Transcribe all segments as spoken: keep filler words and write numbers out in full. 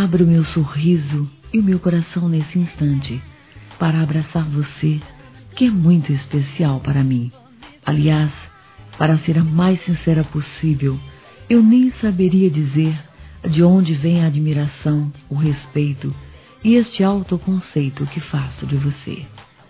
Abro meu sorriso e o meu coração nesse instante para abraçar você, que é muito especial para mim. Aliás, para ser a mais sincera possível, eu nem saberia dizer de onde vem a admiração, o respeito e este autoconceito que faço de você.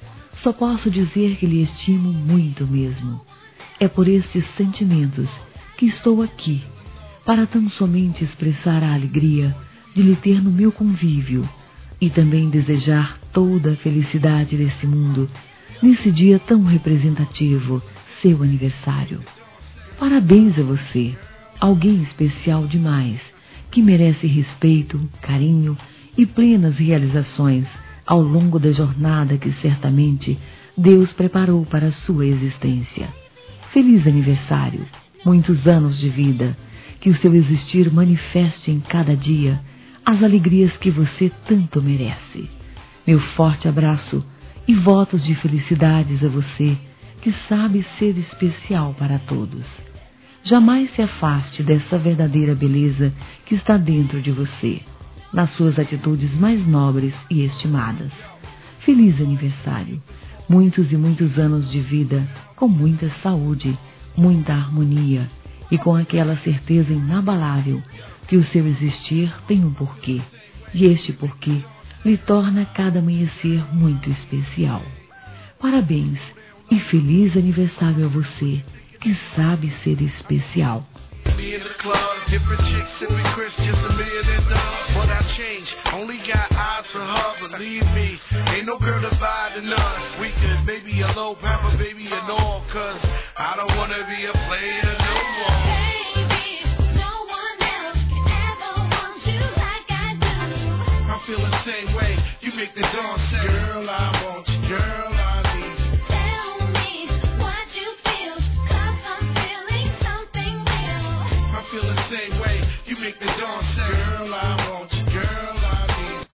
Só posso dizer que lhe estimo muito mesmo. É por estes sentimentos que estou aqui, para tão somente expressar a alegria de lhe ter no meu convívio e também desejar toda a felicidade desse mundo nesse dia tão representativo, seu aniversário. Parabéns a você, alguém especial demais, que merece respeito, carinho e plenas realizações ao longo da jornada que certamente Deus preparou para a sua existência. Feliz aniversário, muitos anos de vida, que o seu existir manifeste em cada dia as alegrias que você tanto merece. Meu forte abraço e votos de felicidades a você, que sabe ser especial para todos. Jamais se afaste dessa verdadeira beleza que está dentro de você, nas suas atitudes mais nobres e estimadas. Feliz aniversário, muitos e muitos anos de vida, com muita saúde, muita harmonia e com aquela certeza inabalável que o seu existir tem um porquê, e este porquê lhe torna cada amanhecer muito especial. Parabéns e feliz aniversário a você, que sabe ser especial. Feel the same way, you make the dawn say, girl, I'm on